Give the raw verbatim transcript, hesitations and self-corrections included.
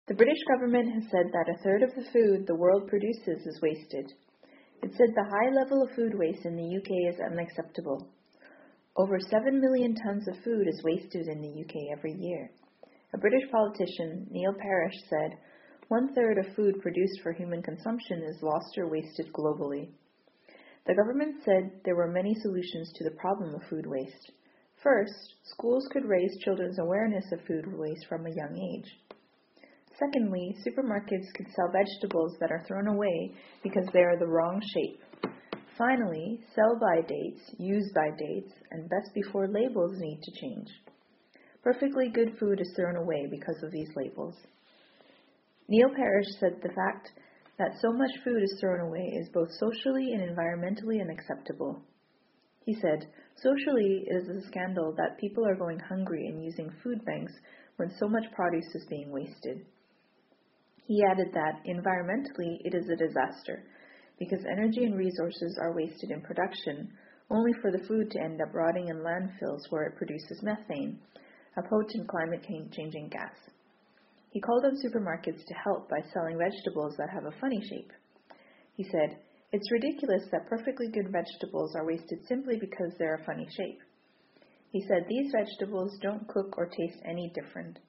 The British government has said that a third of the food the world produces is wasted. It said the high level of food waste in the U K is unacceptable. Over seven million tons of food is wasted in the U K every year. A British politician, Neil Parish, said, one-third of food produced for human consumption is lost or wasted globally. The government said there were many solutions to the problem of food waste. First, schools could raise children's awareness of food waste from a young age. Secondly, supermarkets could sell vegetables that are thrown away because they are the wrong shape. Finally, sell-by dates, use-by dates, and best-before labels need to change. Perfectly good food is thrown away because of these labels. Neil Parish said the fact that so much food is thrown away is both socially and environmentally unacceptable. He said, socially, it is a scandal that people are going hungry and using food banks when so much produce is being wasted. He added that, environmentally, it is a disaster, because energy and resources are wasted in production, only for the food to end up rotting in landfills where it produces methane, a potent climate-changing gas. He called on supermarkets to help by selling vegetables that have a funny shape. He said, it's ridiculous that perfectly good vegetables are wasted simply because they're a funny shape. He said these vegetables don't cook or taste any different.